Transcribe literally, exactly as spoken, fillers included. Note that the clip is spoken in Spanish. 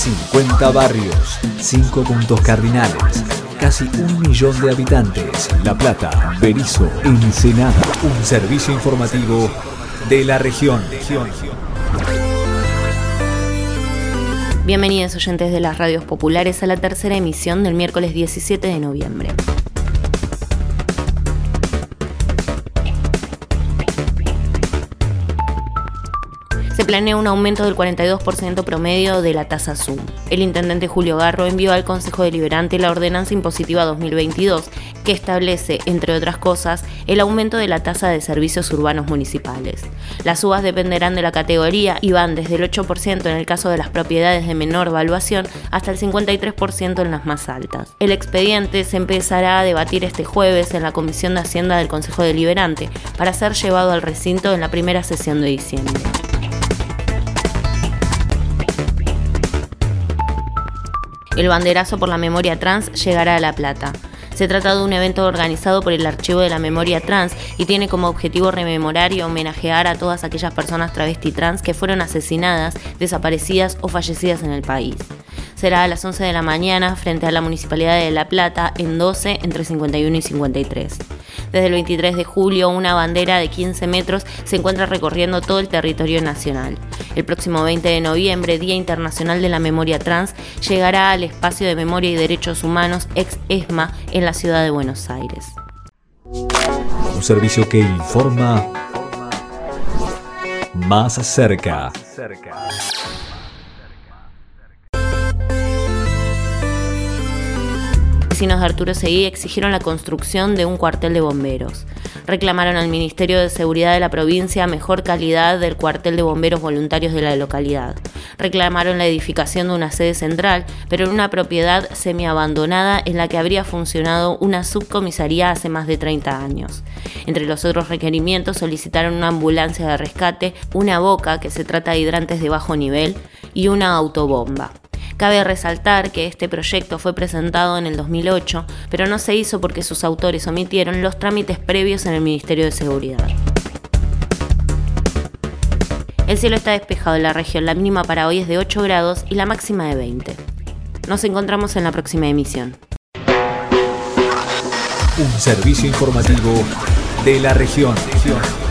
cincuenta barrios, cinco puntos cardinales, casi un millón de habitantes. La Plata, Berisso, Ensenada. Un servicio informativo de la región. Bienvenidos oyentes de las radios populares a la tercera emisión del miércoles diecisiete de noviembre. Se planea un aumento del cuarenta y dos por ciento promedio de la tasa SUM. El intendente Julio Garro envió al Consejo Deliberante la Ordenanza Impositiva dos mil veintidós, que establece, entre otras cosas, el aumento de la tasa de servicios urbanos municipales. Las subas dependerán de la categoría y van desde el ocho por ciento en el caso de las propiedades de menor valuación hasta el cincuenta y tres por ciento en las más altas. El expediente se empezará a debatir este jueves en la Comisión de Hacienda del Consejo Deliberante para ser llevado al recinto en la primera sesión de diciembre. El banderazo por la memoria trans llegará a La Plata. Se trata de un evento organizado por el Archivo de la Memoria Trans y tiene como objetivo rememorar y homenajear a todas aquellas personas travesti trans que fueron asesinadas, desaparecidas o fallecidas en el país. Será a las once de la mañana frente a la Municipalidad de La Plata en doce entre cincuenta y uno y cincuenta y tres. Desde el veintitrés de julio, una bandera de quince metros se encuentra recorriendo todo el territorio nacional. El próximo veinte de noviembre, Día Internacional de la Memoria Trans, llegará al Espacio de Memoria y Derechos Humanos ex ESMA en la ciudad de Buenos Aires. Un servicio que informa más cerca. Vecinos de Arturo Seguí exigieron la construcción de un cuartel de bomberos. Reclamaron al Ministerio de Seguridad de la provincia mejor calidad del cuartel de bomberos voluntarios de la localidad. Reclamaron la edificación de una sede central, pero en una propiedad semiabandonada en la que habría funcionado una subcomisaría hace más de treinta años. Entre los otros requerimientos solicitaron una ambulancia de rescate, una boca, que se trata de hidrantes de bajo nivel, y una autobomba. Cabe resaltar que este proyecto fue presentado en el dos mil ocho, pero no se hizo porque sus autores omitieron los trámites previos en el Ministerio de Seguridad. El cielo está despejado en la región, la mínima para hoy es de ocho grados y la máxima de veinte. Nos encontramos en la próxima emisión. Un servicio informativo de la región.